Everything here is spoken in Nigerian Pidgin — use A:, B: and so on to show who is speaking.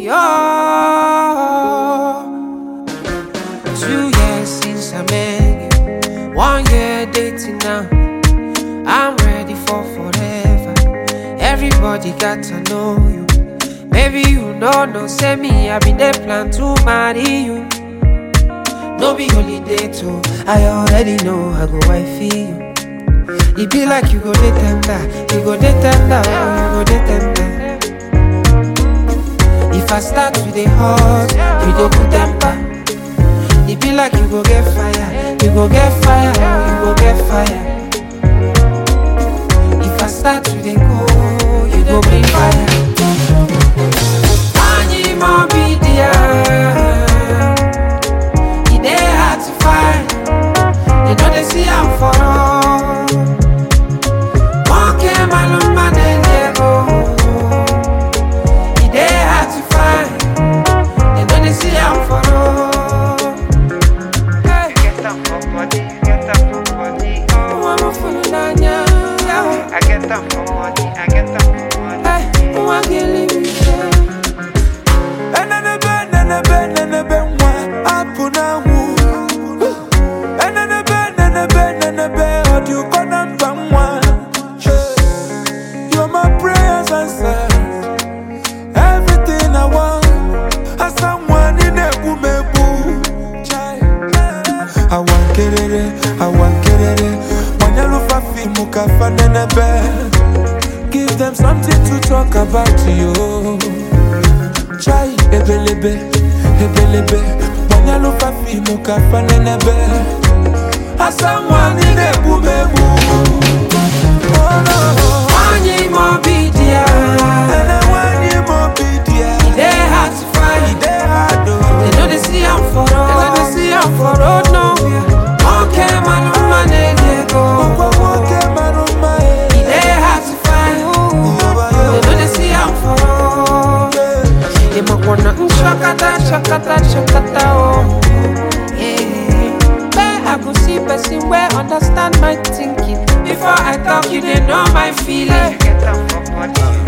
A: 2 years since I met you, 1 year dating now. I'm ready for forever. Everybody got to know you. Maybe you know, say me, I been there plan to marry you. No be holiday too, I already know I go wifey you. It be like you go dey tender, you go dey tender, oh, you go dey tender. If I start to dey hot, you go put temper. It be like you go get fire, you go get fire, oh, you go get fire. If I start to dey go, you go bring fire. Animo be there. It dey hard to find. They know they see I'm for all. One came alone, man, and they go. It dey hard to find. They know they see I'm for all. Hey.
B: Get them for money, get them for money.
A: Oh, I'm a fool, Nanya.
B: I get them for money, I get them for money.
A: Hey, oh, I can't leave you.
C: You're my prayers answered. Everything I want, as someone in a woman. I want get it. When you look at me, mukafa nenebe. Give them something to talk about you. Chai, ebelebe. When you look at me, mukafa nenebe. As someone in a woman. Oh no.
A: Animo be there.
C: And I want you more be there.
A: It dey hard to find.
C: They hard
A: They know they see I'm for road. They know they see I'm for road nowhere. Okay, man, man, they go. It dey hard to find. They know they see I'm for road. They might wanna shakata, oh. Yeah. Where I go see person where understand my thinking. Before I talk, you they know my feeling.
B: Get them for money.